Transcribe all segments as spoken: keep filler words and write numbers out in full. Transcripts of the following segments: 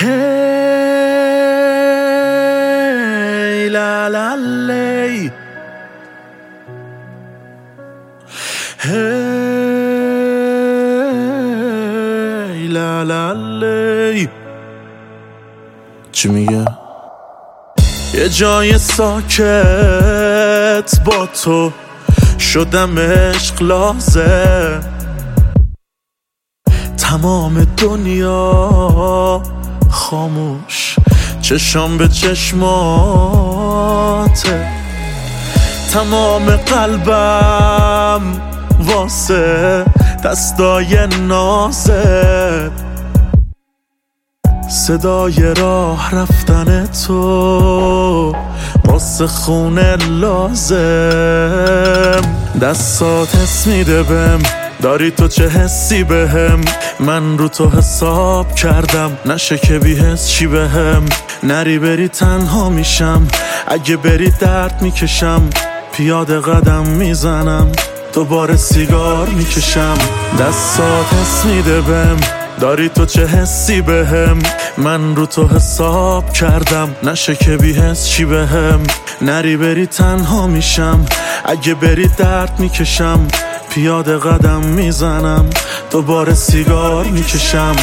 هی لا لا لی هی لا لا لی. چی میگه؟ یه جای ساکت با تو شدم عشق لازم، تمام دنیا خاموش، چشام به چشماته، تمام قلبم واسه دستای نازت، صدای راه رفتن تو واسه خونه لازم. دستات حس میده بهم، داری تو چه حسی بهم، من رو تو حساب کردم، نشه که بی حس چی بهم. نری بری تنها میشم، اگه بری درد میکشم، پیاده قدم میزنم، دوباره سیگار میکشم. دستات حس میده بهم، داری تو چه حسی بهم، من رو تو حساب کردم، نشه که بی حس چی بهم. نری بری تنها میشم، اگه بری درد میکشم، پیاده قدم میزنم، دوباره سیگار میکشم.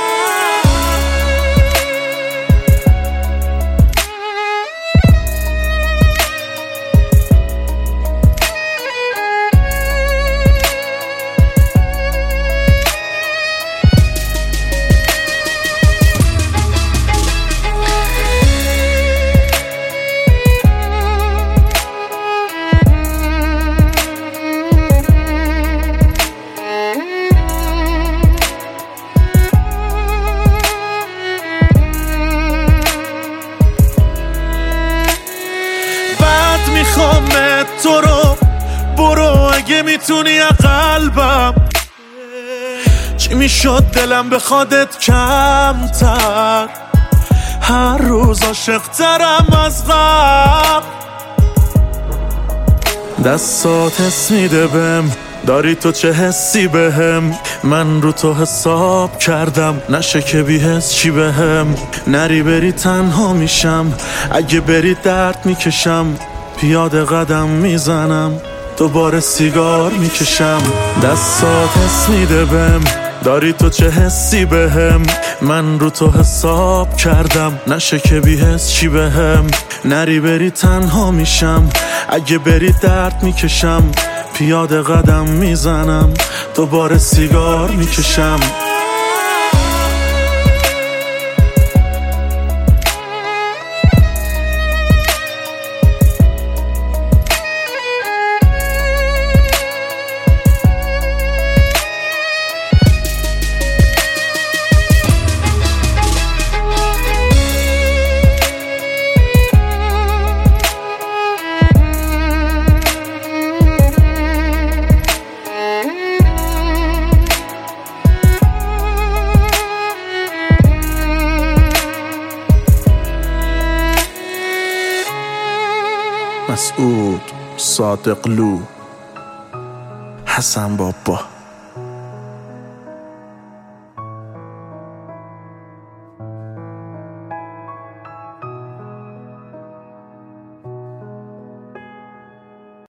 میخوامت تو رو، برو اگه میتونی از قلبم. چی میشد دلم بخوادت کمتر، هر روز عاشق ترم از قبل. دستات حس میده بهم، داری تو چه حسی بهم، من رو تو حساب کردم، نشه که بی حس چی بهم. نری بری تنها میشم، اگه بری درد میکشم، پیاده قدم میزنم، دوباره سیگار میکشم. دستات حس میده بهم، داری تو چه حسی بهم، من رو تو حساب کردم، نشه که بی حس چی بهم. نری بری تنها میشم، اگه بری درد میکشم، پیاده قدم میزنم، دوباره سیگار میکشم. مسعود صادقلو، حسن بابا.